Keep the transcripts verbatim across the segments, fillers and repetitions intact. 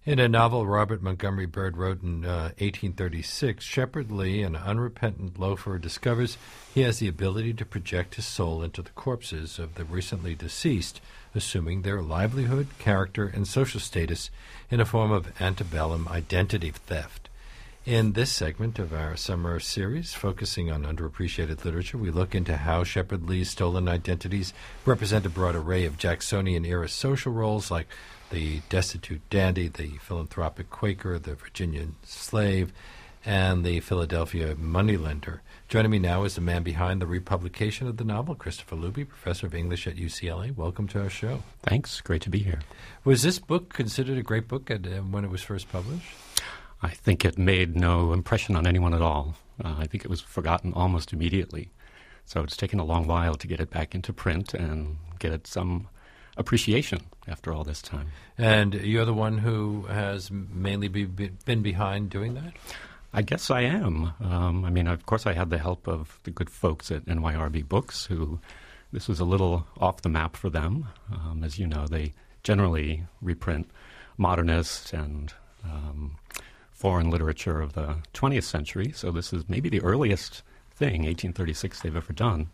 In a novel Robert Montgomery Burd wrote in uh, eighteen thirty-six, Shepherd Lee, an unrepentant loafer, discovers he has the ability to project his soul into the corpses of the recently deceased, assuming their livelihood, character, and social status in a form of antebellum identity theft. In this segment of our summer series, focusing on underappreciated literature, we look into how Shepherd Lee's stolen identities represent a broad array of Jacksonian-era social roles like the destitute dandy, the philanthropic Quaker, the Virginian slave, and the Philadelphia moneylender. Joining me now is the man behind the republication of the novel, Christopher Luby, professor of English at U C L A. Welcome to our show. Thanks. Great to be here. Was this book considered a great book at, uh, when it was first published? I think it made no impression on anyone at all. Uh, I think it was forgotten almost immediately. So it's taken a long while to get it back into print and get it some appreciation after all this time. And you're the one who has mainly be, be, been behind doing that? I guess I am. Um, I mean, of course, I had the help of the good folks at N Y R B Books, who this was a little off the map for them. Um, as you know, they generally reprint modernist and um, foreign literature of the twentieth century, so this is maybe the earliest thing, eighteen thirty-six, they've ever done.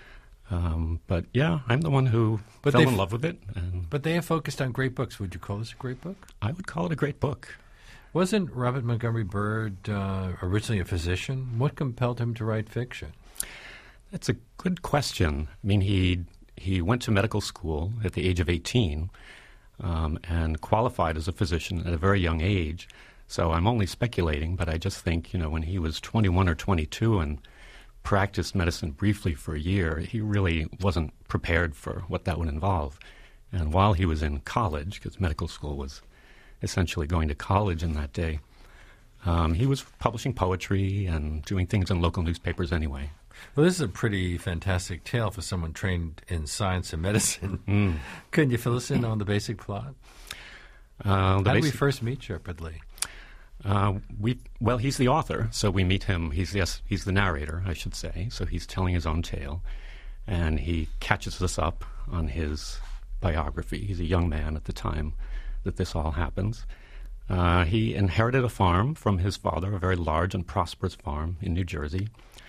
Um, but yeah, I'm the one who but fell in love with it. And but they have focused on great books. Would you call this a great book? I would call it a great book. Wasn't Robert Montgomery Burd uh, originally a physician? What compelled him to write fiction? That's a good question. I mean, he he went to medical school at the age of eighteen um, and qualified as a physician at a very young age. So I'm only speculating, but I just think, you know, when he was twenty-one or twenty-two and practiced medicine briefly for a year, he really wasn't prepared for what that would involve. And while he was in college, because medical school was essentially going to college in that day, um, he was publishing poetry and doing things in local newspapers anyway. Well, this is a pretty fantastic tale for someone trained in science and medicine. Mm. Couldn't you fill us in on the basic plot? Uh, the How basic- did we first meet Shepherd Lee? Uh, we well, he's the author, so we meet him. He's yes, he's the narrator, I should say. So he's telling his own tale, and he catches us up on his biography. He's a young man at the time that this all happens. Uh, he inherited a farm from his father, a very large and prosperous farm in New Jersey.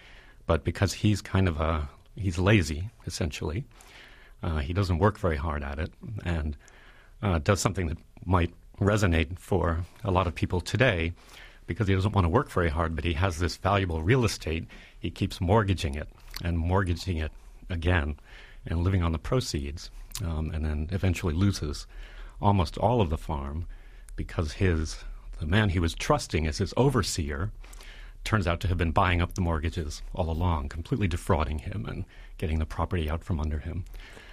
But because he's kind of a he's lazy, essentially, uh, he doesn't work very hard at it, and uh, does something that might resonate for a lot of people today, because he doesn't want to work very hard, but he has this valuable real estate. He keeps mortgaging it and mortgaging it again and living on the proceeds, um, and then eventually loses almost all of the farm because his the man he was trusting as his overseer turns out to have been buying up the mortgages all along, completely defrauding him and getting the property out from under him.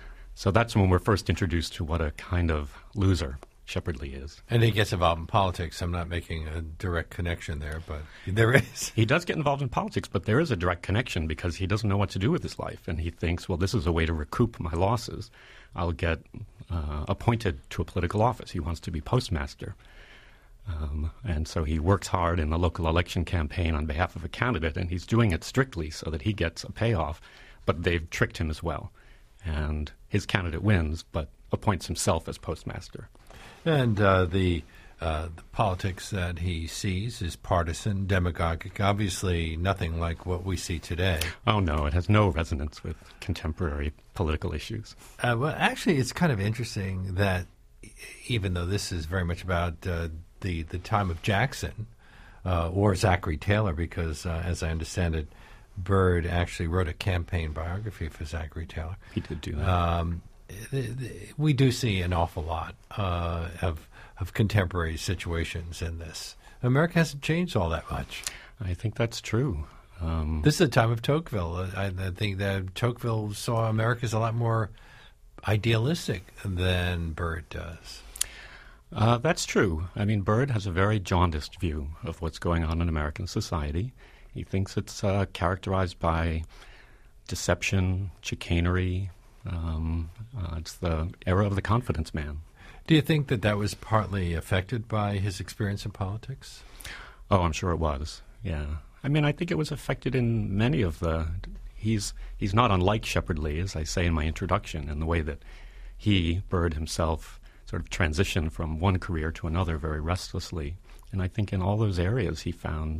So that's when we're first introduced to what a kind of loser Shepherd Lee is. And he gets involved in politics. I'm not making a direct connection there, but there is. He does get involved in politics, but there is a direct connection because he doesn't know what to do with his life. And he thinks, well, this is a way to recoup my losses. I'll get uh, appointed to a political office. He wants to be postmaster. Um, and so he works hard in the local election campaign on behalf of a candidate, and he's doing it strictly so that he gets a payoff. But they've tricked him as well. And his candidate wins, but appoints himself as postmaster. And uh, the, uh, the politics that he sees is partisan, demagogic, obviously nothing like what we see today. Oh, no, it has no resonance with contemporary political issues. Uh, well, actually, it's kind of interesting that even though this is very much about uh, the, the time of Jackson uh, or Zachary Taylor, because uh, as I understand it, Burd actually wrote a campaign biography for Zachary Taylor. He did do that. Um, we do see an awful lot uh, of of contemporary situations in this. America hasn't changed all that much. I think that's true. Um, this is the time of Tocqueville. I, I think that Tocqueville saw America as a lot more idealistic than Burd does. Uh, that's true. I mean, Burd has a very jaundiced view of what's going on in American society. He thinks it's uh, characterized by deception, chicanery. Um, uh, it's the era of the confidence man. Do you think that that was partly affected by his experience in politics? Oh, I'm sure it was, yeah. I mean, I think it was affected in many of the... He's he's not unlike Shepherd Lee, as I say in my introduction, in the way that he, Burd himself, sort of transition from one career to another very restlessly. And I think in all those areas he found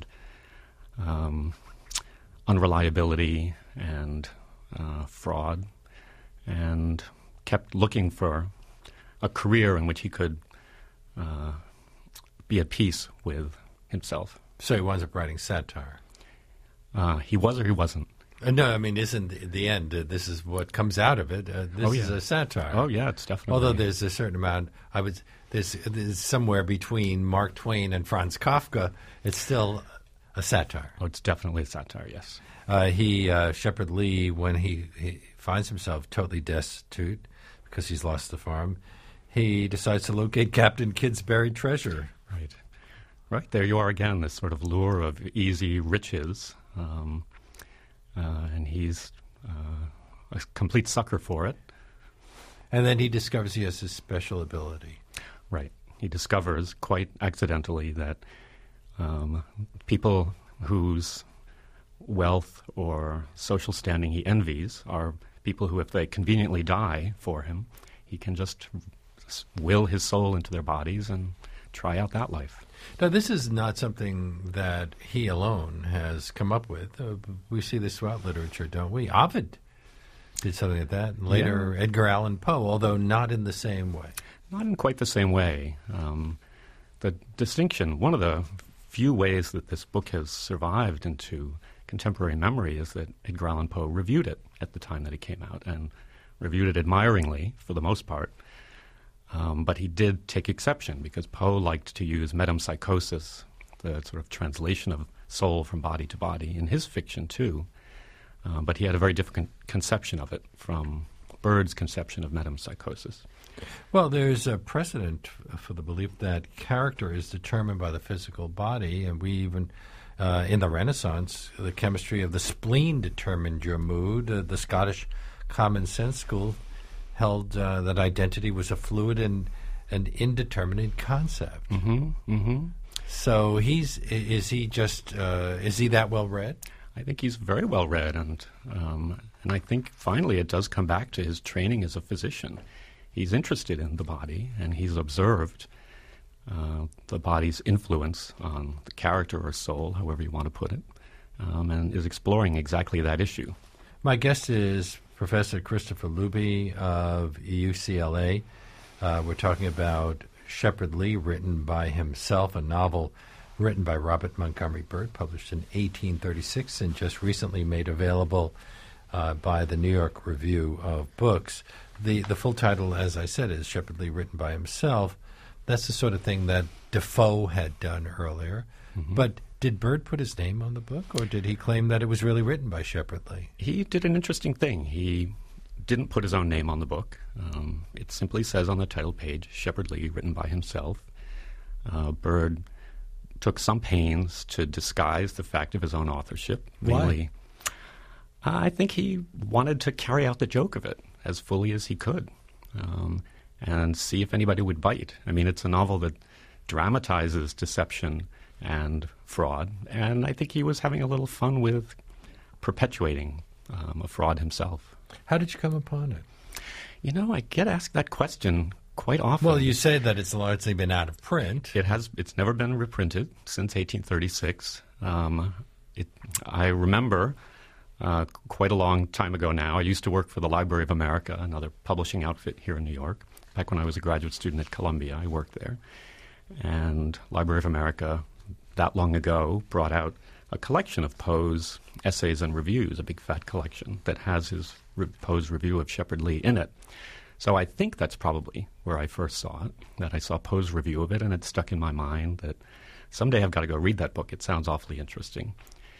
um, unreliability and uh, fraud, and kept looking for a career in which he could uh, be at peace with himself. So he winds up writing satire. Uh, he was or he wasn't. Uh, no, I mean, isn't the, the end, uh, this is what comes out of it. Uh, this Oh, yeah. is a satire. Oh, yeah, it's definitely. Although there's a certain amount, I would, there's, there's somewhere between Mark Twain and Franz Kafka, it's still a satire. Oh, it's definitely a satire, yes. Uh, he, uh, Shepard Lee, when he, he finds himself totally destitute because he's lost the farm, he decides to locate Captain Kidd's buried treasure. Right. Right, there you are again, this sort of lure of easy riches. Um, uh, and he's uh, a complete sucker for it. And then he discovers he has this special ability. Right. He discovers quite accidentally that um, people whose wealth or social standing he envies are people who, if they conveniently die for him, he can just will his soul into their bodies and try out that life. Now, this is not something that he alone has come up with. Uh, we see this throughout literature, don't we? Ovid did something like that. And later, Yeah. Edgar Allan Poe, although not in the same way. Not in quite the same way. Um, the distinction, one of the few ways that this book has survived into contemporary memory is that Edgar Allan Poe reviewed it at the time that it came out, and reviewed it admiringly for the most part. Um, but he did take exception because Poe liked to use metempsychosis, the sort of translation of soul from body to body, in his fiction too. Uh, but he had a very different conception of it from Bird's conception of metempsychosis. Well, there's a precedent for the belief that character is determined by the physical body, and we even, uh, in the Renaissance, the chemistry of the spleen determined your mood. Uh, the Scottish Common Sense School held uh, that identity was a fluid and an indeterminate concept. Mm-hmm, mm-hmm. So he's i- is he just uh, is he that well read? I think he's very well read, and um, and I think finally it does come back to his training as a physician. He's interested in the body, and he's observed uh, the body's influence on the character or soul, however you want to put it, um, and is exploring exactly that issue. My guest is Professor Christopher Luby of U C L A. Uh, we're talking about Shepard Lee, written by himself, a novel written by Robert Montgomery Burt, published in eighteen thirty-six and just recently made available uh, by the New York Review of Books. The the full title, as I said, is Shepard Lee, written by himself. That's the sort of thing that Defoe had done earlier. Mm-hmm. But did Burt put his name on the book, or did he claim that it was really written by Shepard Lee? He did an interesting thing. He didn't put his own name on the book. Um, it simply says on the title page, Shepard Lee, written by himself. Uh, Byrd took some pains to disguise the fact of his own authorship. Why? Mainly, I think he wanted to carry out the joke of it as fully as he could, um, and see if anybody would bite. I mean, it's a novel that dramatizes deception and fraud, and I think he was having a little fun with perpetuating um, a fraud himself. How did you come upon it? You know, I get asked that question quite often. Well, you say that it's largely been out of print. It has. It's never been reprinted since eighteen thirty-six. Um, it, I remember uh, quite a long time ago now, I used to work for the Library of America, another publishing outfit here in New York. Back when I was a graduate student at Columbia, I worked there. And Library of America, that long ago, brought out a collection of Poe's essays and reviews, a big fat collection that has his re- Poe's review of Shepard Lee in it. So I think that's probably where I first saw it, that I saw Poe's review of it, and it stuck in my mind that someday I've got to go read that book. It sounds awfully interesting.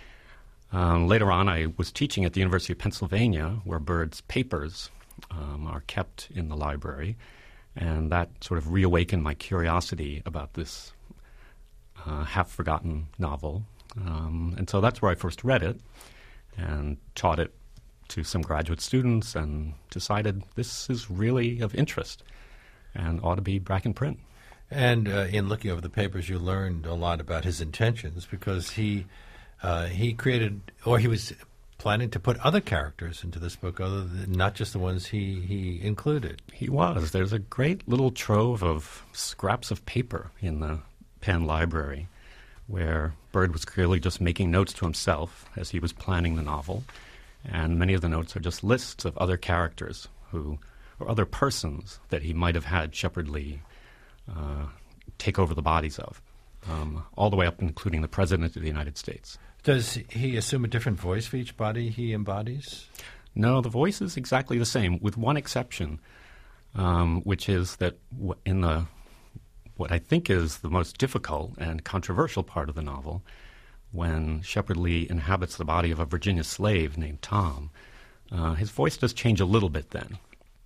Um, later on, I was teaching at the University of Pennsylvania, where Byrd's papers um, are kept in the library, and that sort of reawakened my curiosity about this uh, half-forgotten novel. Um, and so that's where I first read it and taught it to some graduate students and decided this is really of interest and ought to be back in print. And uh, in looking over the papers, you learned a lot about his intentions, because he uh, he created, or he was planning to put other characters into this book, other than not just the ones he, he included. He was. There's a great little trove of scraps of paper in the Penn Library where Byrd was clearly just making notes to himself as he was planning the novel. And many of the notes are just lists of other characters who, or other persons that he might have had Shepard Lee uh, take over the bodies of, um, all the way up including the President of the United States. Does he assume a different voice for each body he embodies? No, the voice is exactly the same, with one exception, um, which is that w- in the what I think is the most difficult and controversial part of the novel, when Shepard Lee inhabits the body of a Virginia slave named Tom, uh, his voice does change a little bit then.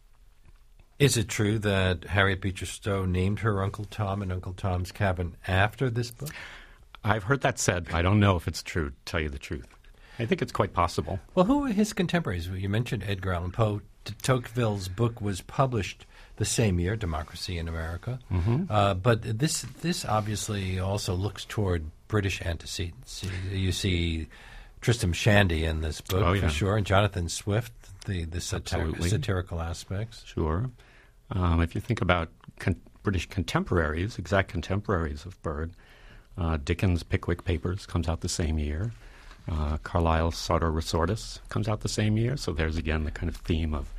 Is it true that Harriet Beecher Stowe named her Uncle Tom in Uncle Tom's Cabin after this book? I've heard that said. I don't know if it's true, to tell you the truth. I think it's quite possible. Well, who were his contemporaries? You mentioned Edgar Allan Poe. De Tocqueville's book was published the same year, Democracy in America. Mm-hmm. Uh, but this this obviously also looks toward British antecedents. You, you see Tristram Shandy in this book, oh, yeah. for sure, and Jonathan Swift, the, the satir Absolutely. satirical aspects. Sure. Um, if you think about con British contemporaries, exact contemporaries of Byrd, uh, Dickens' Pickwick Papers comes out the same year. Uh, Carlyle's Sartor Resartus comes out the same year. So there's again the kind of theme of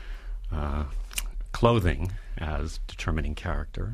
uh, clothing as determining character.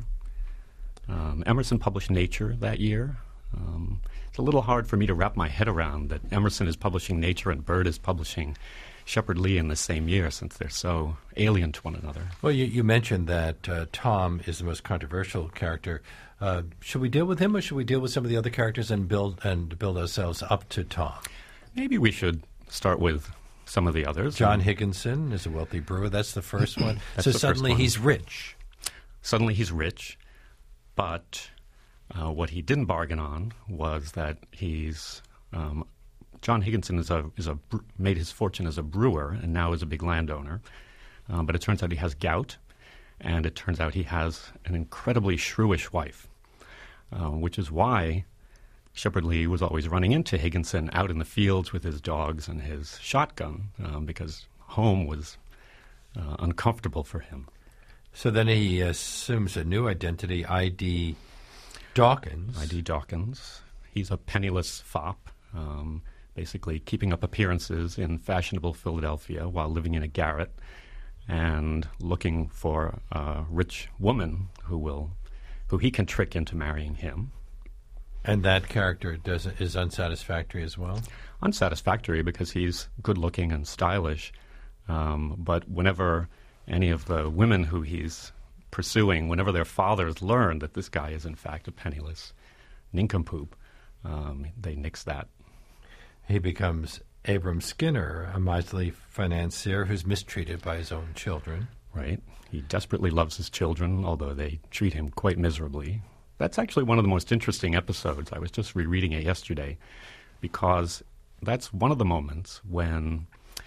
Um, Emerson published Nature that year. Um, it's a little hard for me to wrap my head around that Emerson is publishing Nature and Byrd is publishing Shepard Lee in the same year, since they're so alien to one another. Well, you, you mentioned that uh, Tom is the most controversial character. Uh, should we deal with him, or should we deal with some of the other characters and build and build ourselves up to Tom? Maybe we should start with some of the others. John Higginson is a wealthy brewer. That's the first one. That's so the suddenly first one. he's rich. Suddenly he's rich, but uh, what he didn't bargain on was that he's um, John Higginson is a is a made his fortune as a brewer and now is a big landowner. Um, but it turns out he has gout, and it turns out he has an incredibly shrewish wife, uh, which is why Shepard Lee was always running into Higginson out in the fields with his dogs and his shotgun, um, because home was uh, uncomfortable for him. So then he assumes a new identity, I D Dawkins. I D Dawkins. He's a penniless fop, um, basically keeping up appearances in fashionable Philadelphia while living in a garret and looking for a rich woman who will, who he can trick into marrying him. And that character does, is unsatisfactory as well? Unsatisfactory because he's good-looking and stylish, um, but whenever any of the women who he's pursuing, whenever their fathers learn that this guy is in fact a penniless nincompoop, um, they nix that. He becomes Abram Skinner, a miserly financier who's mistreated by his own children. Right. He desperately loves his children, although they treat him quite miserably. That's actually one of the most interesting episodes. I was just rereading it yesterday because that's one of the moments when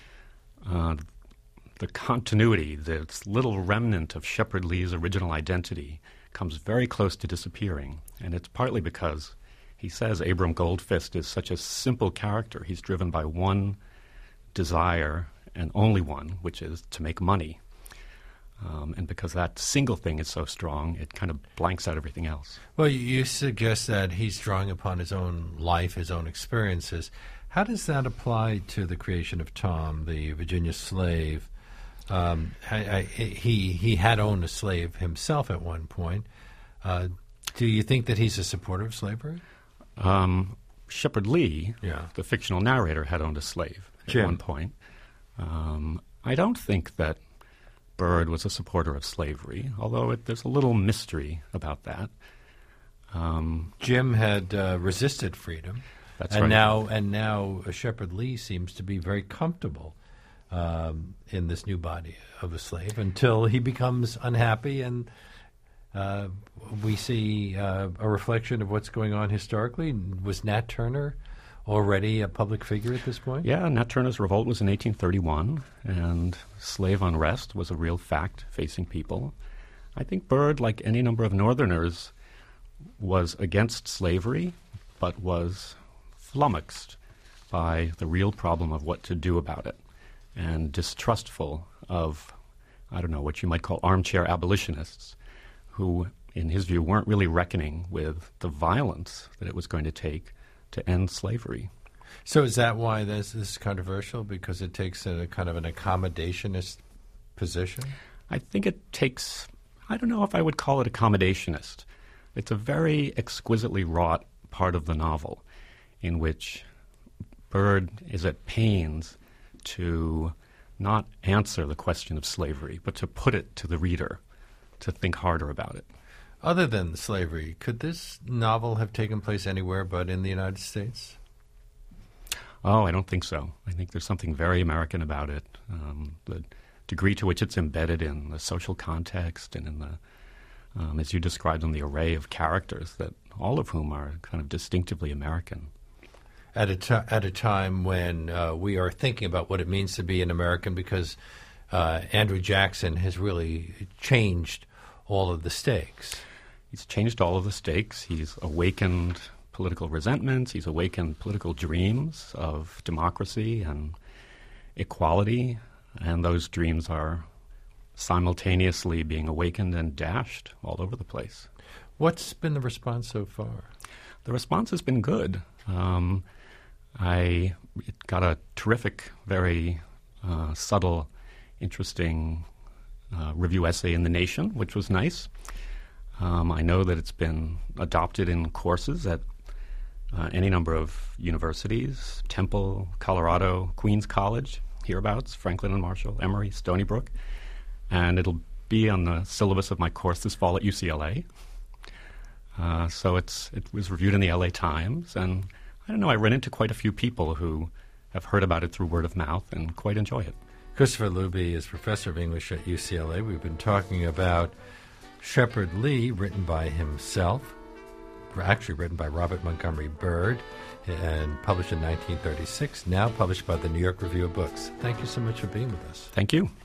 uh, the continuity, this little remnant of Shepard Lee's original identity, comes very close to disappearing. And it's partly because he says Abram Goldfist is such a simple character. He's driven by one desire, and only one, which is to make money. Um, and because that single thing is so strong, it kind of blanks out everything else. Well, you, you suggest that he's drawing upon his own life, his own experiences. How does that apply to the creation of Tom, the Virginia slave? Um, I, I, he he had owned a slave himself at one point. Uh, do you think that he's a supporter of slavery? Um, Shepard Lee, yeah. the fictional narrator, had owned a slave at Jim. one point. Um, I don't think that Byrd was a supporter of slavery, although it, there's a little mystery about that. Um, Jim had uh, resisted freedom, that's and right. now and now uh, Shepard Lee seems to be very comfortable um, in this new body of a slave until he becomes unhappy, and uh, we see uh, a reflection of what's going on historically. Was Nat Turner already a public figure at this point? Yeah, Nat Turner's revolt was in eighteen thirty-one, and slave unrest was a real fact facing people. I think Byrd, like any number of Northerners, was against slavery, but was flummoxed identify the real problem of what to do about it, and distrustful of, I don't know, what you might call armchair abolitionists, who, in his view, weren't really reckoning with the violence that it was going to take to end slavery. So is that why this, this is controversial? Because it takes a kind of an accommodationist position? I think it takes, I don't know if I would call it accommodationist. It's a very exquisitely wrought part of the novel in which Byrd is at pains to not answer the question of slavery, but to put it to the reader to think harder about it. Other than slavery, could this novel have taken place anywhere but in the United States? Oh, I don't think so. I think there's something very American about it. Um, the degree to which it's embedded in the social context and in the, um, as you described, in the array of characters, that all of whom are kind of distinctively American. At a, t- at a time when uh, we are thinking about what it means to be an American, because uh, Andrew Jackson has really changed all of the stakes. He's changed all of the stakes. He's awakened political resentments. He's awakened political dreams of democracy and equality, and those dreams are simultaneously being awakened and dashed all over the place. What's been the response so far? The response has been good. Um, I it got a terrific, very uh, subtle, interesting uh, review essay in The Nation, which was nice. Um, I know that it's been adopted in courses at uh, any number of universities, Temple, Colorado, Queens College, hereabouts, Franklin and Marshall, Emory, Stony Brook, and it'll be on the syllabus of my course this fall at U C L A. Uh, so it's it was reviewed in the L A Times, and I don't know, I ran into quite a few people who have heard about it through word of mouth and quite enjoy it. Christopher Luby is professor of English at U C L A. We've been talking about Shepherd Lee, written by himself, actually written by Robert Montgomery Byrd, and published in nineteen thirty-six, now published by the New York Review of Books. Thank you so much for being with us. Thank you.